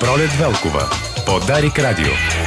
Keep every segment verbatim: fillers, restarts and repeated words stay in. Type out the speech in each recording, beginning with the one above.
Пролет Велкова. Подарик радио.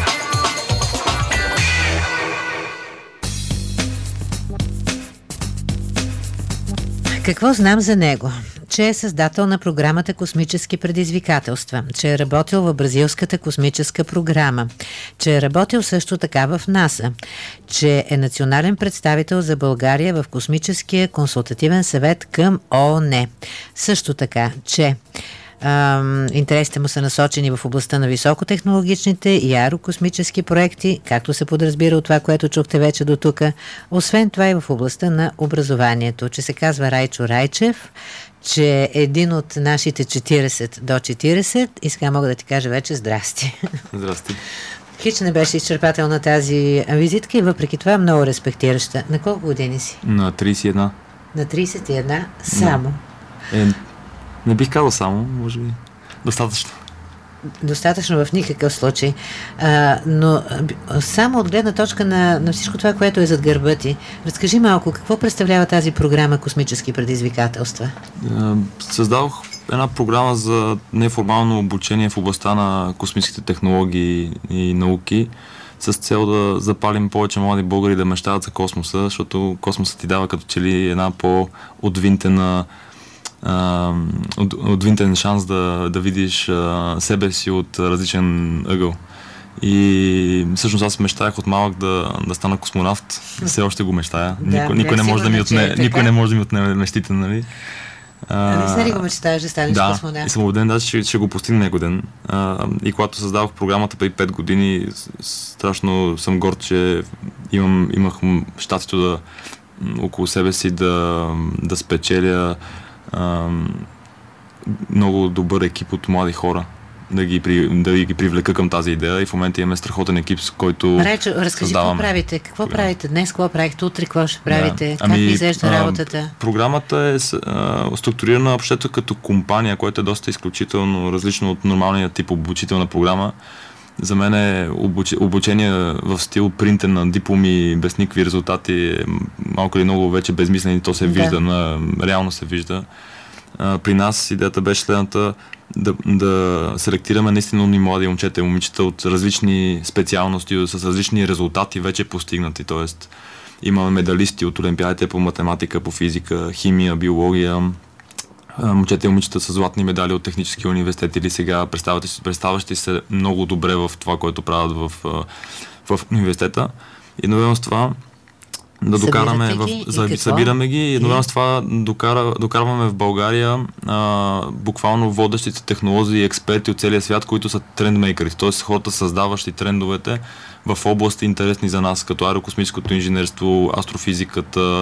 Какво знам за него? Че е създател на програмата Космически предизвикателства, че е работил в бразилската космическа програма, че е работил също така в НАСА, че е национален представител за България в Космическия консултативен съвет към ООН. Също така, че Uh, интересите му са насочени в областта на високотехнологичните и аерокосмически проекти, както се подразбира от това, което чухте вече до тук. Освен това и в областта на образованието, че се казва Райчо Райчев, че е един от нашите четиридесет до четиридесет и сега мога да ти кажа вече здрасти. Здрасти. Хич не беше изчерпателна тази визитка и въпреки това много респектираща. На колко години си? На тридесет и една. На тридесет и една само? Е, не бих казал само, може би достатъчно. Достатъчно в никакъв случай. А, но само от гледна точка на, на всичко това, което е зад гърба ти, разкажи малко, какво представлява тази програма Космически предизвикателства? Създадох една програма за неформално обучение в областта на космическите технологии и науки с цел да запалим повече млади българи да мечтават за космоса, защото космосът ти дава като че ли една по-отвинтена Uh, от, отвинтен шанс да, да видиш uh, себе си от различен ъгъл. И всъщност аз мечтаях от малък да, да стана космонавт. Все още го мечтая. Да, никой, никой, не може да ми отне, никой не може да ми отнеме мечтите, нали? А не си ли го мечтаеш да станеш да, космонавт? Да, и съм убеден, да, ще, ще го постигна някой ден. Uh, и когато създавах програмата преди пет години, страшно съм горд, че имам, имах щастието да около себе си да, да спечеля Uh, много добър екип от млади хора, да ги, при, да ги привлека към тази идея и в момента имаме страхотен екип, с който Речо, разкажи какво правите, какво Програма. правите днес, какво правите утре, какво ще правите, да. Как ами, ви изглежда работата? Програмата е а, структурирана общото като компания, която е доста изключително различно от нормалния тип обучителна програма. За мен е обуч... обучение в стил принтен на дипломи без никакви резултати, малко или много вече безмислени, то се да. вижда, на... реално се вижда. А, при нас идеята беше следната, да, да селектираме наистина умни млади момчета и момичета от различни специалности, с различни резултати вече постигнати, т.е. имаме медалисти от олимпиадите по математика, по физика, химия, биология, момчета и момичета с златни медали от технически университет или сега представящи се много добре в това, което правят в, в университета. И едновременно с това да докараме, в, за, събираме ги и едновременно с това докара, докарваме в България а, буквално водещите технолози и експерти от целия свят, които са трендмейкъри, т.е. хората създаващи трендовете в области интересни за нас, като аерокосмическото инженерство, астрофизиката,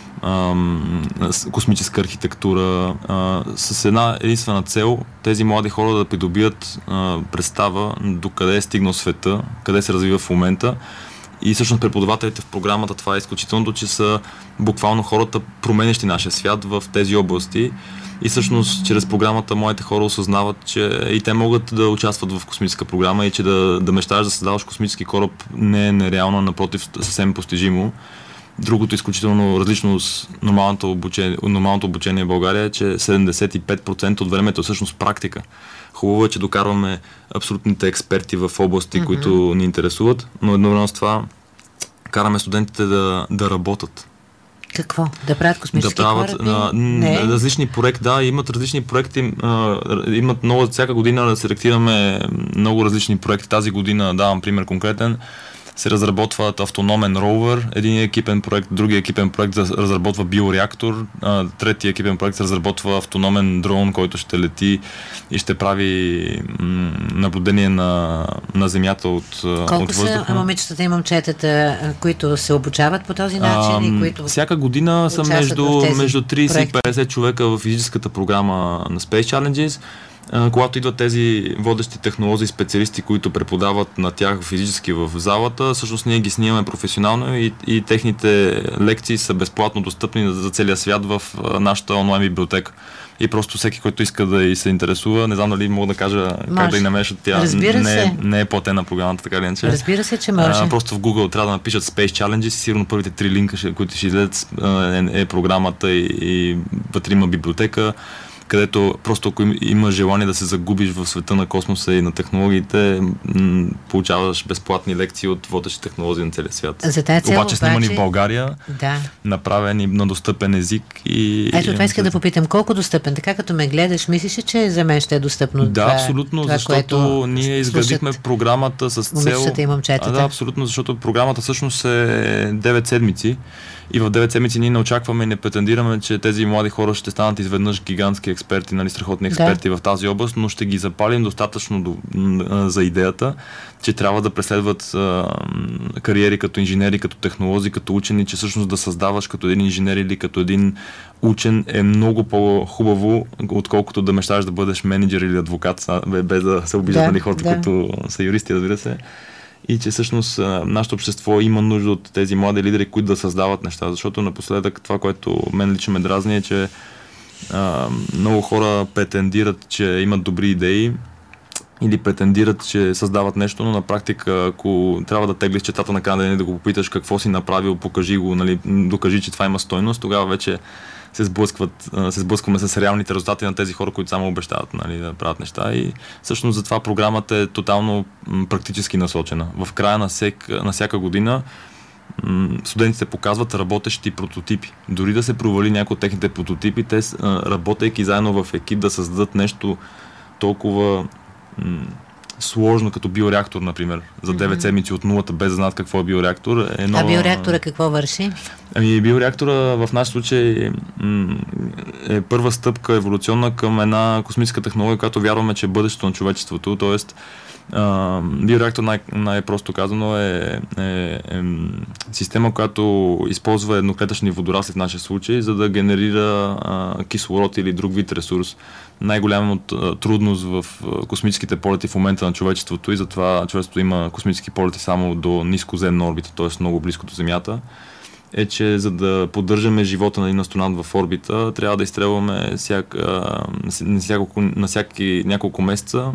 космическа архитектура, а, с една единствена цел тези млади хора да придобият а, представа до къде е стигнал света, къде се развива в момента. И всъщност преподавателите в програмата, това е изключително, че са буквално хората, променящи нашия свят в тези области. И всъщност чрез програмата моите хора осъзнават, че и те могат да участват в космическа програма и че да, да мечтаеш да създаваш космически кораб не е нереално, напротив съвсем постижимо. Другото изключително различно с нормалното обучение, нормалното обучение в България е, че седемдесет и пет процента от времето е всъщност практика. Хубаво е, че докарваме абсолютните експерти в области, mm-hmm. които ни интересуват, но едновременно с това караме студентите да, да работят. Какво? Да правят космически да правят, кораби? А, не. Различни проекти, да, имат различни проекти, а, имат много, всяка година да селектираме много различни проекти. Тази година, давам пример конкретен, се разработват автономен ровър, един екипен проект, другия екипен проект разработва биореактор, третия екипен проект разработва автономен дрон, който ще лети и ще прави м- наблюдение на, на земята от, Колко от въздуха. Колко са момичетата и момчетата, които се обучават по този начин? А, и които всяка година са между, между тридесет и петдесет човека в физическата програма на Space Challenges. Когато идват тези водещи технолози, специалисти, които преподават на тях физически в залата, всъщност ние ги снимаме професионално и, и техните лекции са безплатно достъпни за целия свят в нашата онлайн библиотека. И просто всеки, който иска да и се интересува, не знам дали мога да кажа може. Как да и намешат тя. Не, не е платена програмата, така ли иначе. Разбира се, че може. А, просто в Google трябва да напишат Space Challenges и сигурно първите три линка, които ще излезат, е, е програмата и, и вътре има библиотека. където просто ако има желание да се загубиш в света на космоса и на технологиите, м- получаваш безплатни лекции от водещи технологии на целия свят. За тази цел, обаче снимани в България, да. направени на достъпен език. И, Ето това иска да попитам, колко достъпен? Така като ме гледаш, мислиш ли, че за мен ще е достъпно? Да, това, абсолютно, това, защото ние изградихме програмата с цел... И момчетата. А, да, абсолютно, защото програмата всъщност е девет седмици и в девет седмици ние не очакваме и не претендираме, че тези млади хора ще станат изведнъж гигантски експерти, нали, страхотни експерти да. в тази област, но ще ги запалим достатъчно до, за идеята, че трябва да преследват а, кариери като инженери, като технолози, като учени, че всъщност да създаваш като един инженер или като един учен е много по-хубаво, отколкото да мечтаеш да бъдеш менеджер или адвокат, без да се обиждат да, нали, хората, да. които са юристи, разбира се. И че всъщност нашето общество има нужда от тези млади лидери, които да създават неща, защото напоследък това, което мен лично ме дразни е, че а, много хора претендират, че имат добри идеи или претендират, че създават нещо, но на практика, ако трябва да теглиш четата на края да го попиташ какво си направил, покажи го, нали, докажи, че това има стойност, тогава вече се сблъскват, се сблъскваме с реалните резултати на тези хора, които само обещават, нали, да правят неща. И всъщност затова програмата е тотално практически насочена. В края на, сек, на всяка година студентите показват работещи прототипи. Дори да се провали някои от техните прототипи, те работейки заедно в екип да създадат нещо толкова м- сложно като биореактор, например. За девет mm-hmm. седмици от нулата, без да знаят какво е биореактор. Е нова... А биореактора какво върши? Ами биореактора в наш случай м- е първа стъпка еволюционна към една космическа технология, която вярваме, че е бъдещето на човечеството. Тоест, Uh, биореактор най- най-просто казано е, е, е, е система, която използва едноклетъчни водорасли в нашия случай, за да генерира uh, кислород или друг вид ресурс. Най-голямата uh, трудност в uh, космическите полети в момента на човечеството и затова човечеството има космически полети само до нискоземна орбита, т.е. много близко до Земята, е, че за да поддържаме живота на един астронавт в орбита, трябва да изстрелваме всяк, uh, на, всяко, на всяки няколко месеца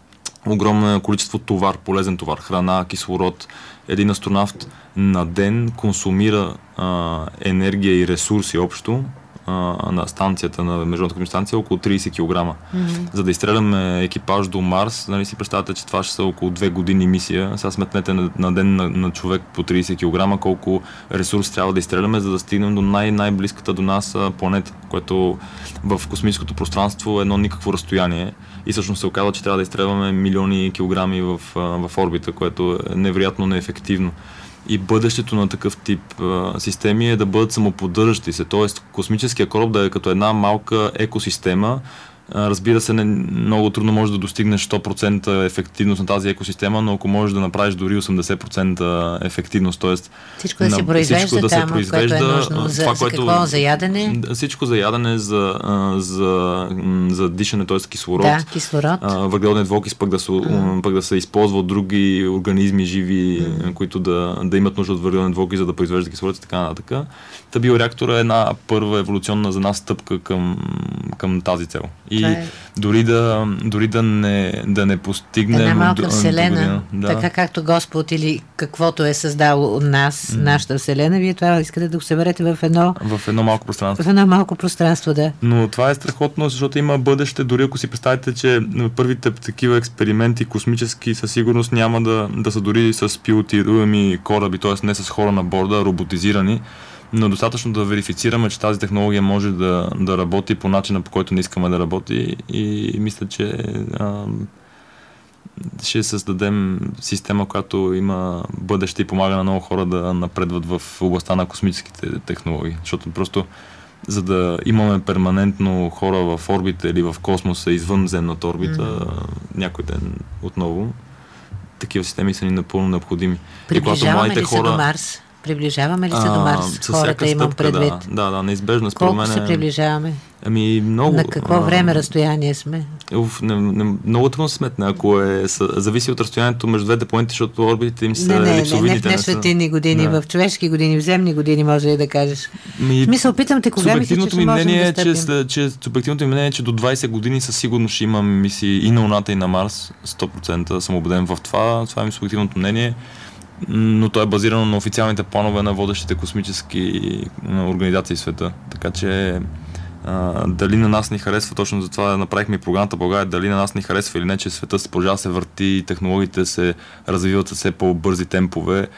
огромно количество товар, полезен товар, храна, кислород. Един астронавт на ден консумира а, енергия и ресурси общо а, на станцията, на Международната космическа станция, около трийсет килограма. Mm-hmm. За да изстреляме екипаж до Марс, нали си представяте, че това ще са около две години мисия. Сега сметнете на, на ден на, на човек по трийсет килограма, колко ресурс трябва да изстреляме, за да стигнем до най- най-близката до нас планета, което в космическото пространство е едно никакво разстояние. И всъщност се оказва, че трябва да изстрелваме милиони килограми в, в орбита, което е невероятно неефективно. И бъдещето на такъв тип а, системи е да бъдат самоподдържащи се, т.е. космическия кораб да е като една малка екосистема. А, разбира се, не, много трудно може да достигнеш сто процента ефективност на тази екосистема, но ако можеш да направиш дори осемдесет процента ефективност, т.е. всичко да се произвежда да там, се произвежда, което е нужно. За, това, за което, какво? За ядене? Всичко за ядене, за, за, за дишане, т.е. кислород. Да, кислород. Въглеродният двуокис пък да, се, mm. пък да се използва от други организми живи, mm. които да, да имат нужда от въглероден двуокис, за да произвеждат кислород и така нататък. Та биореактора е една първа еволюционна за нас стъпка към, към тази цел. И е... дори, да, дори да не, да не постигнем... Една малка вселена, да. така както Господ или каквото е създал нас, mm. нашата вселена, вие това искате да го съберете в едно... В едно малко пространство. В едно малко пространство, да. Но това е страхотно, защото има бъдеще, дори ако си представите, че първите такива експерименти космически със сигурност няма да, да са дори с пилотируеми кораби, т.е. не с хора на борда, роботизирани, но достатъчно да верифицираме, че тази технология може да, да работи по начина, по който не искаме да работи и мисля, че а, ще създадем система, която има бъдеще и помага на много хора да напредват в областта на космическите технологии, защото просто за да имаме перманентно хора в орбита или в космоса извън земната орбита, mm. някой ден отново, такива системи са ни напълно необходими. Приближаваме ли хора... се до Марс? Приближаваме ли се а, до Марс? Хората имам предвид. Да, да, да, неизбежно. Според колко мен, се приближаваме? Ами много. На какво а, време разстояние сме? Уф, не, не, много трудно се сметне, ако е, са, зависи от разстоянието между двете планети, защото орбитите им са елипсовидните. Не, не, не в несветлинни години, да. В човешки години, в земни години, може и да кажеш. Ми, в смисъл, питам те, кога мислиш, че ще можем да стъпим? Че, че, субективното ми мнение е, че до двайсет години със сигурност ще имам мисии и на Луната, и на Марс. сто процента съм убеден в това. Това е субективното мнение. Но то е базирано на официалните планове на водещите космически организации в света. Така че А, дали на нас ни харесва, точно затова направихме и програмата България, дали на нас ни харесва или не, че света се продължава да се върти, технологиите се развиват с все по-бързи темпове.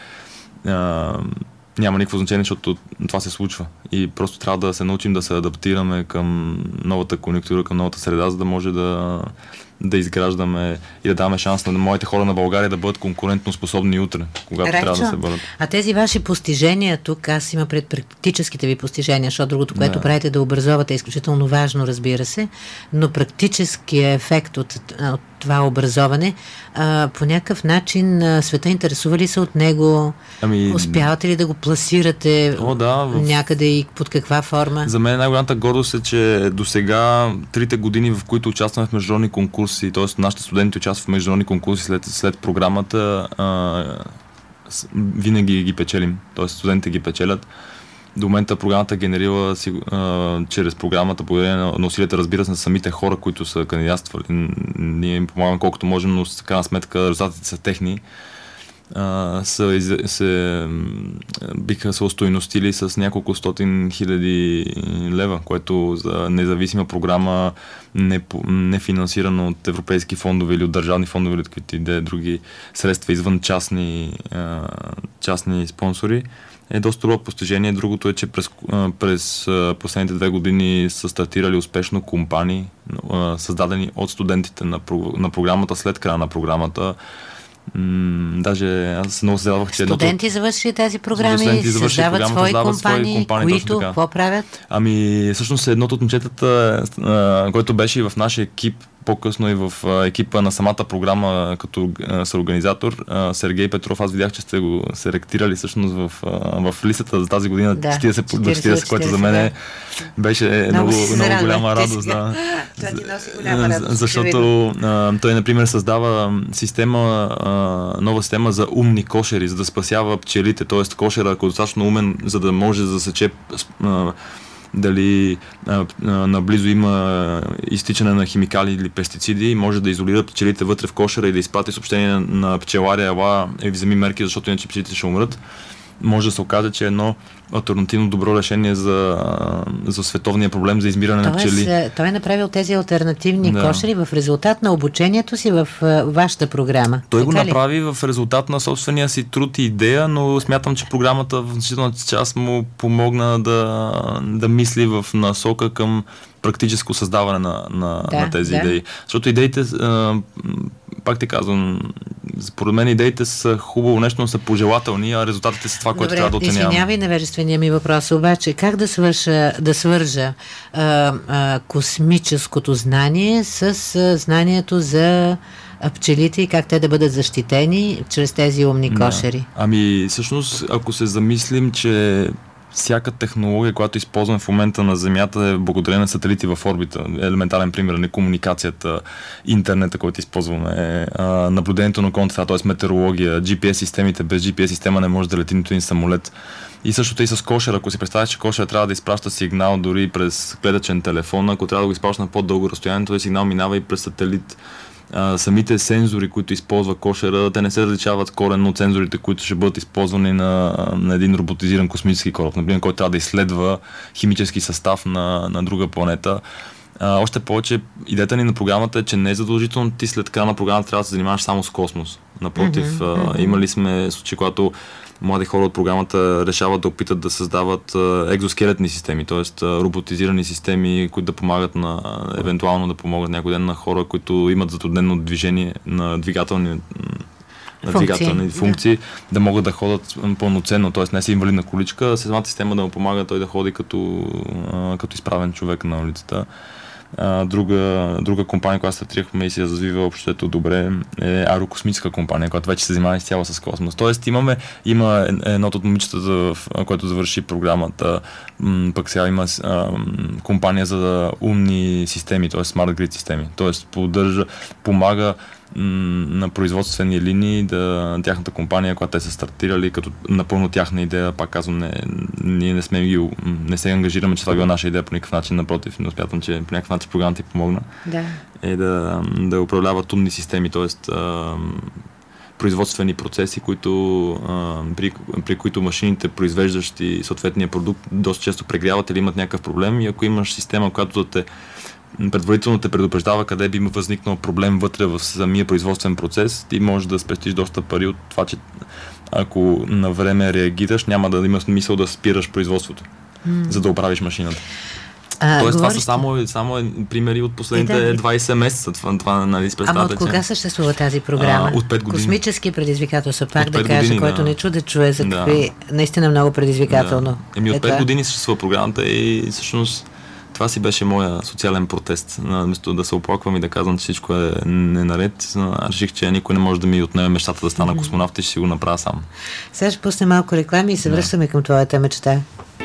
А, няма никакво значение, защото това се случва. И просто трябва да се научим да се адаптираме към новата конюнктура, към новата среда, за да може да, да изграждаме и да даваме шанс на моите хора на България да бъдат конкурентно способни утре, когато Райчо, трябва да се бъдат. А тези ваши постижения тук, аз има пред практическите ви постижения, защото другото, което Да. правите да образовате е изключително важно, разбира се, но практическият ефект от, от това образоване, а, по някакъв начин а, света интересува ли се от него? Ами, Успявате ли да го пласирате О, да, в... някъде и под каква форма? За мен най-голямата гордост е, че до сега трите години, в които участваме в международни конкурси, т.е. нашите студенти участват в международни конкурси след, след програмата, а, с, винаги ги печелим, т.е. студентите ги печелят. До момента програмата генерира а, чрез програмата, благодарение на, на усилията, разбира се, на самите хора, които са кандидатствали. Ние им помагаме колкото можем, но с крайна сметка резултатите са техни. Uh, са, се, биха се устойностили с няколко стотин хиляди лева, което за независима програма, не, не финансирана от европейски фондове или от държавни фондове или каквито и други средства извън частни, uh, частни спонсори, е доста добро постижение. Другото е, че през, през последните две години са стартирали успешно компании, създадени от студентите на, на програмата след края на програмата. М, даже аз много се радвах, че Студенти едното... завършили тези програми, студенти създават свои създават компании, свои компании, които какво правят? Ами, всъщност едното от момчетата, който беше и в нашия екип, по-късно и в екипа на самата програма като съорганизатор, Сергей Петров, аз видях, че сте го селектирали всъщност в, в листата за тази година да, четиридесет до четиридесет, което за мен е, беше много, много, много голяма радост. Да. Защото а, той, например, създава система, а, нова система за умни кошери, за да спасява пчелите, т.е. кошера, ако е достатъчно умен, за да може да засече а, дали а, а, наблизо има изтичане на химикали или пестициди, може да изолира пчелите вътре в кошера и да изпрати съобщение на, на пчеларя, ела и вземи мерки, защото иначе пчелите ще умрат. Може да се окаже, че е едно алтернативно добро решение за, за световния проблем за измиране Тоест, на пчели. Той е направил тези алтернативни да. кошери в резултат на обучението си в вашата програма. Той така го направи ли? В резултат на собствения си труд и идея, но смятам, че програмата в значителната част му помогна да, да мисли в насока към практическо създаване на, на, да, на тези да. идеи. Защото идеите, а, пак ти казвам, според мен идеите са хубаво нещо, но са пожелателни, а резултатите са това, което Добре, трябва да оценяваме. извинявай невежествения ми въпрос, обаче как да, свърша, да свържа а, а, космическото знание с а, знанието за пчелите и как те да бъдат защитени чрез тези умни да. кошери? Ами, всъщност, ако се замислим, че всяка технология, която използваме в момента на Земята, е благодарение на сателити в орбита. Елементарен пример на комуникацията, интернета, който използваме, е, наблюдението на околната среда, т.е. метеорология, джи пи ес системите. Без джи пи ес система не може да лети нито един самолет. И същото и с кошера. Ако си представиш, че кошера трябва да изпраща сигнал дори през клетъчен телефон, ако трябва да го изпраща на по-дълго разстояние, този сигнал минава и през сателит. Uh, самите сензори, които използва кошера, те не се различават коренно от сензорите, които ще бъдат използвани на, на един роботизиран космически кораб, например, който трябва да изследва химически състав на, на друга планета. Uh, още повече, идеята ни на програмата е, че не е задължително ти след края на програмата трябва да се занимаваш само с космос. Напротив, mm-hmm, uh, mm-hmm. имали сме случаи, когато млади хора от програмата решават да опитат да създават uh, екзоскелетни системи, т.е. Uh, роботизирани системи, които да помагат на, uh, евентуално да помогат някой ден на хора, които имат затруднено движение на двигателни, на функции, двигателни функции, да. да могат да ходят пълноценно, т.е. не са инвалидна количка, а самата система да му помага той да ходи като, uh, като изправен човек на улицата. Uh, друга, друга компания, която стартирахме и се развива общото добре, е аерокосмическа компания, която вече се занимава изцяло с космос. Тоест имаме, има едното от момичетата, което завърши програмата, м- пък сега има а, компания за умни системи, т.е. Smart Grid системи. Тоест поддържа, помага на производствени линии, да, тяхната компания, която те са стартирали, като напълно тяхна идея, пак казвам, не, ние не сме ги, не се ангажираме, че това била наша идея по никакъв начин, напротив, но смятам, че по някакъв начин програмата ти помогна, да. е да, да управляват умни системи, т.е. производствени процеси, които, а, при, при които машините, произвеждащи съответния продукт, доста често прегряват или имат някакъв проблем, и ако имаш система, която да те предварително те предупреждава къде би възникнал проблем вътре в самия производствен процес, ти можеш да спестиш доста пари от това, че ако на време реагираш, няма да има смисъл да спираш производството, mm. за да оправиш машината. А, Тоест, говориш... това са само, само примери от последните да, двайсет месеца. Това, това, нали, Ама от кога съществува тази програма? А, от пет години. Космически предизвикателства, пак от да кажа, години, който да. не чу да чуе за какви... Да. Наистина много предизвикателно. Да. Еми от е пет това. години съществува програмата и всъщност това си беше моя социален протест. Вместо да се оплаквам и да казвам, че всичко е ненаред, аз реших, че никой не може да ми отнеме мечтата да стана mm-hmm. космонавт и ще си го направя сам. Сега ще пусне малко реклами и се връщаме да. към твоята мечта.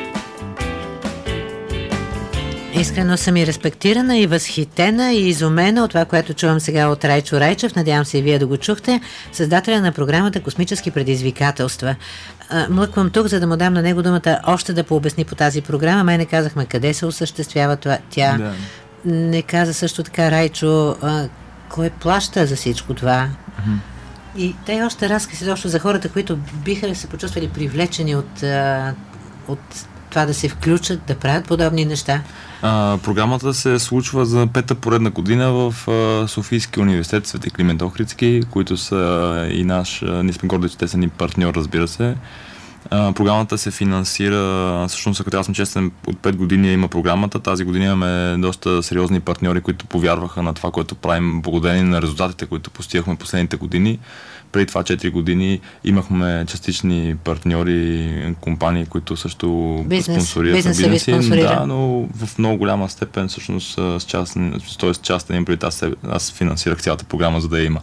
Искрено съм и респектирана, и възхитена, и изумена от това, което чувам сега от Райчо Райчев. Надявам се и вие да го чухте. Създателя на програмата Космически предизвикателства. Млъквам тук, за да му дам на него думата още да пообясни по тази програма. Май не казахме къде се осъществява това. Тя да. не каза също така, Райчо, а, кой плаща за всичко това. Mm-hmm. И те още разкази точно за хората, които биха се почувствали привлечени от, а, от това да се включат, да правят подобни неща. А, програмата се случва за пета поредна година в а, Софийския университет Свети Климент Охридски, които са и наш, а, ние сме горди, че те са ни партньор, разбира се. А, програмата се финансира, всъщност, ако аз съм честен, от пет години има програмата. Тази година имаме доста сериозни партньори, които повярваха на това, което правим, благодарение на резултатите, които постигахме последните години. Преди това четири години имахме частични партньори, компании, които също бизнес, спонсорират на бизнеси. Да, но в много голяма степен всъщност с частен, т.е. частен им преди аз, аз финансирах цялата програма, за да я има.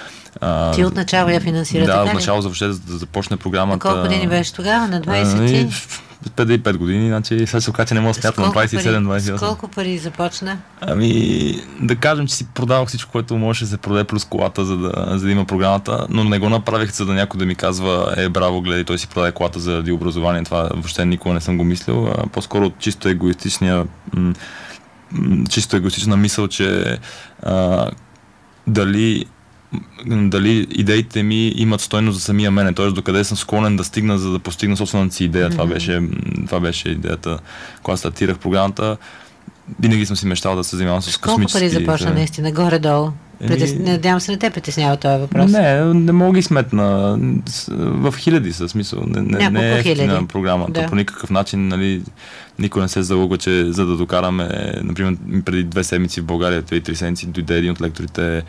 А, Ти отначало я финансира, да, така ли? отначало за въобще да започне програмата. На колко години беше тогава? На двайсет? петдесет и пет години, значи сега се оказа, че не мога да смятам на двайсет и седем двайсет и осем. С колко пари започна? Ами, да кажем, че си продавах всичко, което можеше да се продаде плюс колата, за да, за да има програмата, но не го направих, за да някой да ми казва, е, браво, гледай, той си продаде колата заради образование. Това въобще никога не съм го мислил. А, по-скоро от чисто егоистичния м- м- чисто егоистична мисъл, че а, дали дали идеите ми имат стойност за самия мене, т.е. докъде съм склонен да стигна, за да постигна собствената си идея. Mm-hmm. Това беше, това беше идеята, когато стартирах програмата. Винаги съм си мечтал да се занимавам с космически... Колко пари започна наистина, горе-долу? Еми... Притес... Надявам се, не те притеснява този въпрос. Не, не мога ги сметна. В хиляди със смисъл. Не, не, не е ефтина програмата. Да. По никакъв начин, нали, никой не се залъгва, че за да докараме, например, преди две седмици в България, две и три седмици, дойде един от лекторите,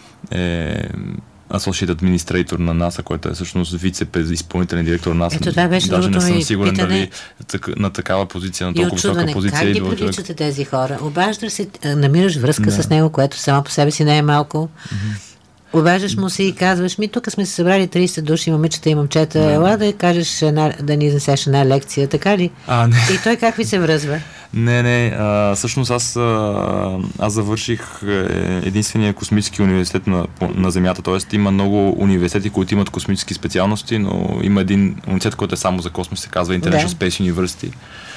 е Associate Administrator на НАСА, който е всъщност вице-изпълнителен директор на НАСА. Ето това беше Даже не съм сигурен питане... дали на такава позиция, на толкова висока позиция. Как ги привличате тези хора? Обаждаш се, намираш връзка да. с него, което само по себе си не е малко. Mm-hmm. Обаждаш му се и казваш, ми тук сме се събрали трийсет души, момичета и момчета, mm-hmm. ела да кажеш една, да ни изнесеш една лекция, така ли? А, не. И той как ви се връзва? Не, не, а, всъщност аз, а, аз завърших единствения космически университет на, на Земята, т.е. има много университети, които имат космически специалности, но има един университет, който е само за космос, се казва International да. Space University.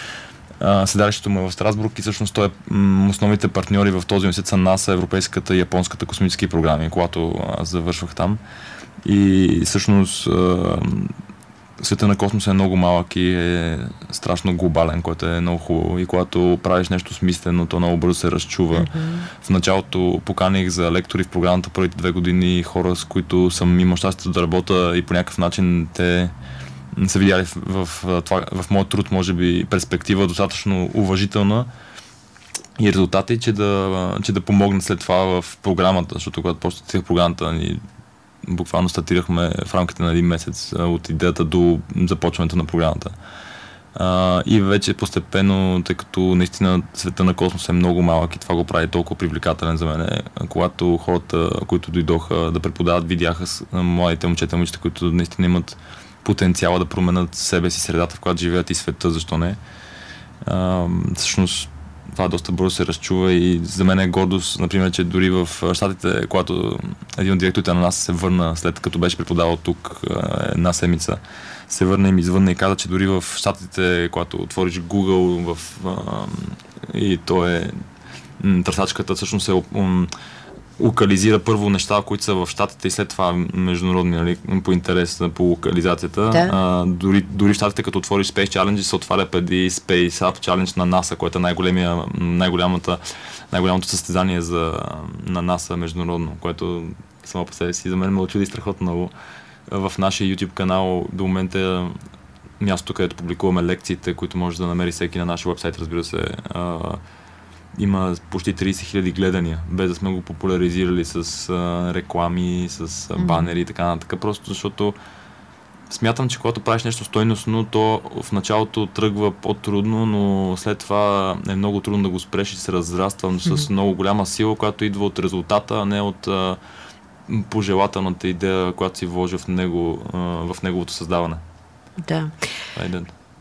А, седалището му е в Страсбург и всъщност той е, м- основните партньори в този университет са НАСА, Европейската и Японската космически програми, когато аз завършвах там. И всъщност а, света на космоса е много малък и е страшно глобален, което е много хубаво. И когато правиш нещо смислено, то много бързо се разчува. Mm-hmm. В началото поканих за лектори в програмата първите две години хора, с които съм имал щастието да работя и по някакъв начин те са видяли в, в, в, това, в моят труд, може би, перспектива достатъчно уважителна и резултати, че да, че да помогна след това в програмата, защото когато почнах програмата, ни буквално стартирахме в рамките на един месец от идеята до започването на програмата. А, и вече постепенно, тъй като наистина света на космоса е много малък и това го прави толкова привлекателен за мен, когато хората, които дойдоха да преподават, видяха с младите момчета и момичета, които наистина имат потенциала да променят себе си, средата, в която живеят и света, защо не. А, всъщност това доста бързо се разчува и за мен е гордост, например, че дори в Щатите, когато един от директорите на нас се върна, след като беше преподавал тук една седмица, се върна и ми извънна и каза, че дори в Щатите, когато отвориш Google в, а, и то е м, търсачката, всъщност е м, локализира първо неща, които са в щатите и след това международни, нали, по интерес по локализацията. Да. А, дори, дори в щатите, като отвориш Space Challenge, се отваря преди Space Up Challenge на NASA, което е най-големия, най-голямата, най-голямото състезание за, на NASA международно, което само по себе си за мен ме очуди страхотно много. В нашия YouTube канал до момента е място, където публикуваме лекциите, които може да намери всеки на нашия вебсайт, разбира се. А, има почти трийсет хиляди гледания, без да сме го популяризирали с а, реклами, с а, банери и така нататък. Просто защото смятам, че когато правиш нещо стойностно, то в началото тръгва по-трудно, но след това е много трудно да го спреш и се разраства mm-hmm. с много голяма сила, която идва от резултата, а не от а, пожелателната идея, която си вложи в него, а, в неговото създаване. Да. Айде.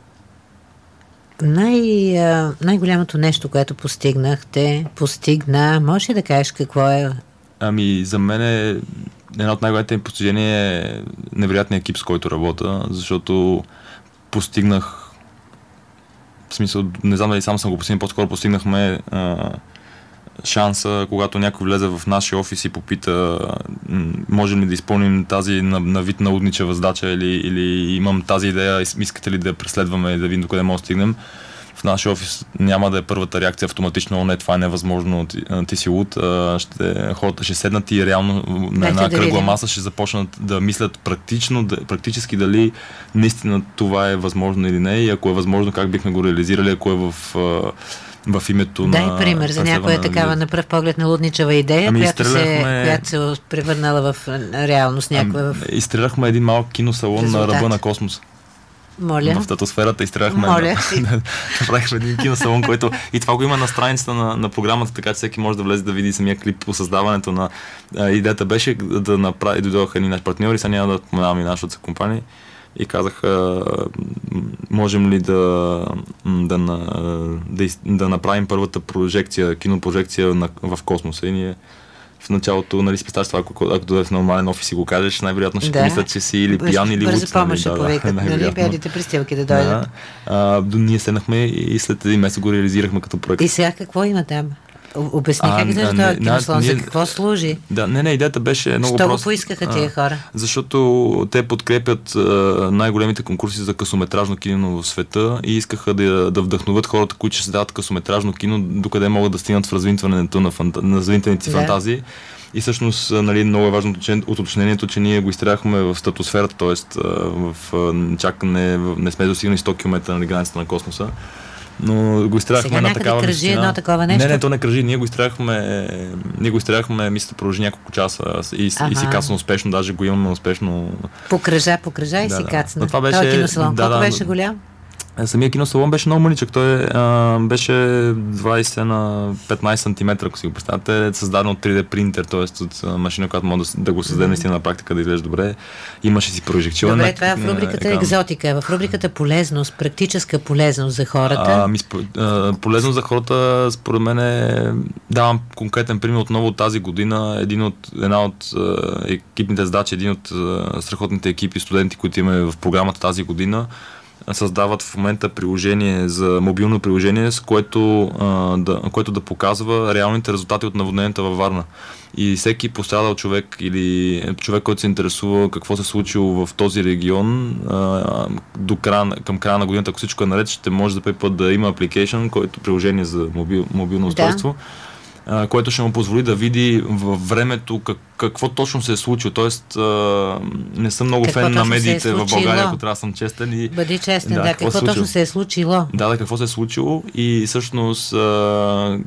Най, а, най-голямото нещо, което постигнахте, постигна, може ли да кажеш какво е? Ами, за мен е едно от най-големите ми постижения е невероятният екип, с който работя, защото постигнах, в смисъл, не знам дали сам съм го постигнал, по-скоро постигнахме а, шанса, когато някой влезе в нашия офис и попита можем ли да изпълним тази на, на вид наудничева задача или, или имам тази идея, искате ли да я преследваме и да видим докъде може да стигнем. В нашия офис няма да е първата реакция автоматично, не, това е невъзможно, ти, ти си луд. Ще, хората ще седнат и реално на една да кръгла маса ще започнат да мислят практично, да, практически дали наистина това е възможно или не и ако е възможно как бихме го реализирали, ако е в в името Дай на... Дай пример за някоя такава на пръв поглед налудничава идея, ами която, изстреляхме... се, която се превърнала в реалност някоя. Ами, в... Изстреляхме един малък киносалон резултат. На ръба на космоса. Моля. В стратосферата изстреляхме. Моля. Направихме един киносалон, който и това го има на страницата на, на програмата, така че всеки може да влезе да види самия клип по създаването на а, идеята беше да направи, дойдоха едни наши партньори, сега няма да споменавам и нашата компания и казаха можем ли да, да, да, да направим първата прожекция, кинопрожекция на, в космоса и ние в началото, нали си представяш това, ако, ако дойде в нормален офис и го кажеш, най-вероятно ще да. помислят, че си или пиян, или луд. Бързо помощ ще повикат, нали, бялите пристилки да дойдат. Да. А, ние седнахме и след един месец го реализирахме като проект. И сега какво има там? Обясни как изглежда този кинослон, за какво служи? Да, не, не, идеята беше много проста. проста. Що го поискаха тия хора? Защото те подкрепят а, най-големите конкурси за късометражно кино в света и искаха да, да вдъхновят хората, които ще създават късометражно кино, докъде могат да стигнат в развинтването на, фанта... на развинтените да. фантазии. И всъщност, нали, много е важно уточнението, че ние го изстряхме в стратосферата, т.е. в чак не, не сме достигнали сто километра на границата на космоса. Но го изстряхме на такава кръжи височина. Едно такова нещо? Не, не, то не кръжи. Ние го изстряхме, ние го изстряхме, мисля, да продължи няколко часа и, ага. и си кацна успешно, даже го имаме успешно. По кръжа, по кръжа и да, си да. кацна. Това беше, киносалон, да, колко да, беше голям? Самия киносалон беше много мъничък. Той а, беше двайсет на петнайсет сантиметра, ако си го представяте. Е създаден от три Д принтер, т.е. от машина, която може да, да го създаде наистина на практика да изглежда добре. Имаше си прожекционен. Добре, това е в рубриката екран. Екзотика. В рубриката полезност, практическа полезност за хората. А, ми, а, полезност за хората, според мен е... Давам конкретен пример отново от тази година. Един от, една от екипните задачи, един от страхотните екипи студенти, които имаме в програмата тази година, създават в момента приложение за мобилно приложение, с което, а, да, което да показва реалните резултати от наводненията във Варна. И всеки пострадал човек или човек, който се интересува какво се е случило в този регион, а, до края, към края на годината, ако всичко е наред, ще може да път да има application, който приложение за мобил, мобилно устройство. Да. Което ще му позволи да види във времето как, какво точно се е случило. Тоест, а, не съм много какво фен на медиите е в България, ако трябва да съм честен. И, Бъди честен, да, да какво, какво точно се е случило. Да, да, какво се е случило и всъщност а,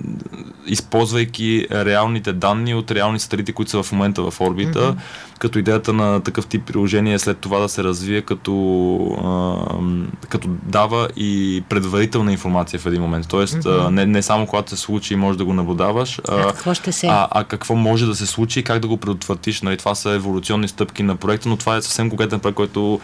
използвайки реалните данни от реални сателити, които са в момента в орбита, mm-hmm. като идеята на такъв тип приложение е след това да се развие като, а, като дава и предварителна информация в един момент. Тоест, mm-hmm. а, не, не само когато се случи и може да го наблюдаваш, а, а, какво ще се? а, а какво може да се случи и как да го предотвратиш. Нали, това са еволюционни стъпки на проекта, но това е съвсем конкретен проект, който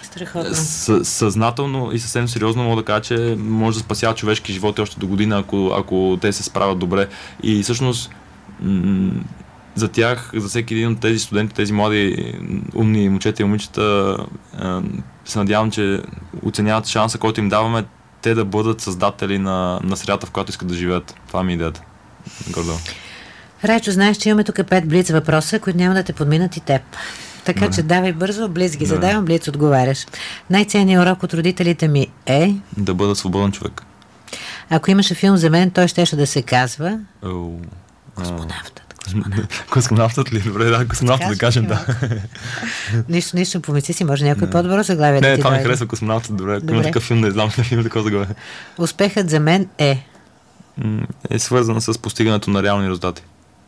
С, съзнателно и съвсем сериозно мога да кажа, че може да спасява човешки животи още до година, ако, ако те се справят добре. И всъщност м- за тях, за всеки един от тези студенти, тези млади умни момчета и момичета, се надявам, че оценяват шанса, който им даваме, те да бъдат създатели на, на средата, в която искат да живеят. Това ми е идеята. Гордо. Райчо, знаеш, че имаме тук пет блиц въпроса, които няма да те подминат и теб. Така Добре. че давай бързо, блиц ги Добре. задавам, блиц отговаряш. Най-ценният урок от родителите ми е... Да бъда свободен човек. Ако имаше филм за мен, той щеше да се казва... Oh. Космонавтът. Космонавтът. Космонавтът ли? Добре, да, космонавтът да кажем, да. нищо, нищо, помисли си, може някой по-добро заглавие да ти Не, това ми харесва космонавтът, добре. Ако има такъв филм, да знам на филм, такова заглавие. Успехът за мен е... Е свързан с постигането на реални резултати.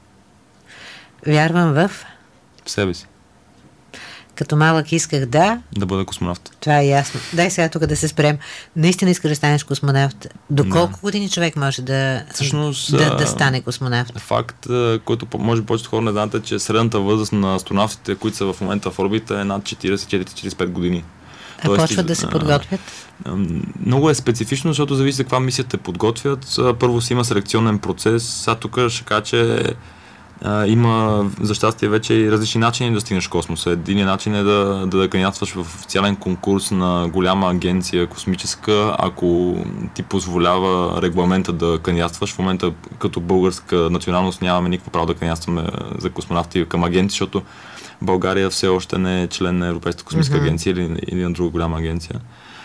Вярвам в... В себе си. Като малък исках да... Да бъда космонавт. Това е ясно. Дай сега тук да се спрем. Наистина искаш да станеш космонавт. До колко да. години човек може да, Всъщност, да, да стане космонавт? Факт, който може повечето хора не знаят, е, че средната възраст на астронавтите, които са в момента в орбита, е над четирийсет до четирийсет и пет години. А Тоест, почват да се подготвят? Много е специфично, защото зависи за каква мисия те подготвят. Първо си има селекционен процес. Сега тук ще кажа, че Uh, има, за щастие, вече и различни начини да стигнеш в космоса. Единият начин е да, да, да кандидатстваш в официален конкурс на голяма агенция космическа, ако ти позволява регламента да кандидатстваш. В момента като българска националност нямаме никакво право да кандидатстваме за космонавти към агенции, защото България все още не е член на Европейската космическа mm-hmm. агенция или, или на друга голяма агенция.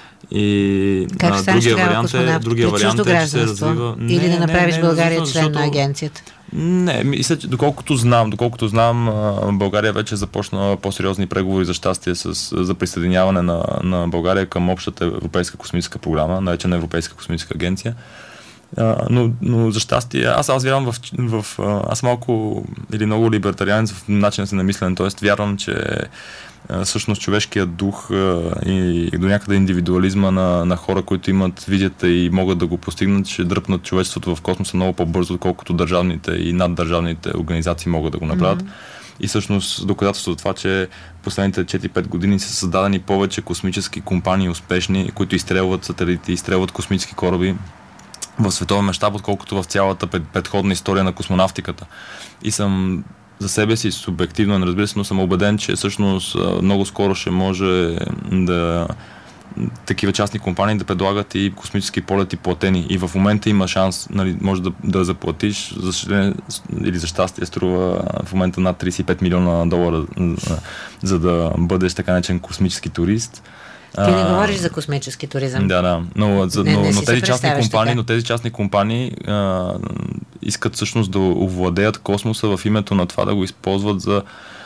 И как а, другия вариант е, другия вариант е, че се развива... Или не, да направиш не, не, България не, член защото... на агенцията? Не, мисля, че доколкото знам, доколкото знам, България вече започна по-сериозни преговори за щастие с, за присъединяване на, на България към общата европейска космическа програма, наречена Европейска космическа агенция. А, но, но за щастие, аз, аз вярвам в, в... Аз малко или много либертарианец в начина си на мислене, т.е. вярвам, че всъщност човешкият дух и до някъде индивидуализма на, на хора, които имат визията и могат да го постигнат, ще дръпнат човечеството в космоса много по-бързо, отколкото държавните и наддържавните организации могат да го направят. Mm-hmm. И всъщност доказателство от това, че последните четири-пет години са създадени повече космически компании успешни, които изстрелват сателити, изстрелват космически кораби в световен мащаб, отколкото в цялата предходна история на космонавтиката. И съм за себе си субективно, разбира се, но съм убеден, че всъщност много скоро ще може да такива частни компании да предлагат и космически полети платени. И в момента има шанс, нали, може да, да заплатиш, за съжаление, или за щастие струва в момента над трийсет и пет милиона долара, за да бъдеш така наречен космически турист. Ти не говориш за космически туризъм. Да, да. Но, за, не, но, не но, тези частни компании, но тези частни компании а, искат всъщност да овладеят космоса в името на това да го използват за,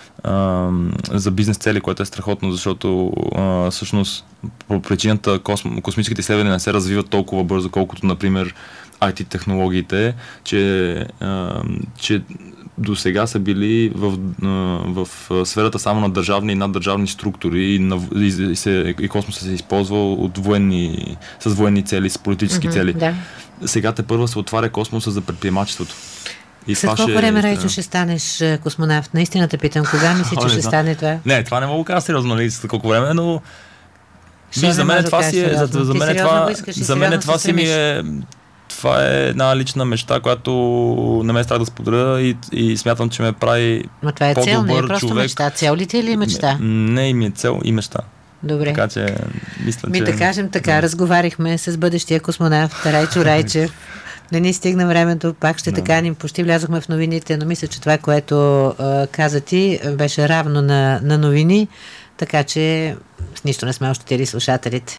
а, за бизнес цели, което е страхотно, защото а, всъщност по причината космо, космическите изследвания не се развиват толкова бързо, колкото, например, ай ти технологиите, че, а, че до сега са били в, в сферата само на държавни и наддържавни структури и, на, и, се, и космоса се използва от военни, с военни цели, с политически mm-hmm, цели. Да. Сега те първа се отваря космоса за предприемачеството. И след колко ще... време, Райчо, ще станеш космонавт? Наистина те питам, кога мисли, че ще стане това? Не, това не мога да кажа сериозно, нали, след колко време, но Виж, за мен това си е, за, за мен това, за мен това си ми е това е една лична мечта, която не ме е страх да споделя и, и смятам, че ме прави Но това е по-добър цел, не е просто човек. Мечта. Цел ли ти или мечта? Не, не и ми е цел и мечта. Добре. Така че, мисля, Ми че... да кажем така, да. Разговарихме с бъдещия космонавт Райчо Райчев. Не ни стигна времето, пак ще да. така ни почти влязохме в новините, но мисля, че това, което а, каза ти, беше равно на, на новини, така че с нищо не сме ощетили слушателите.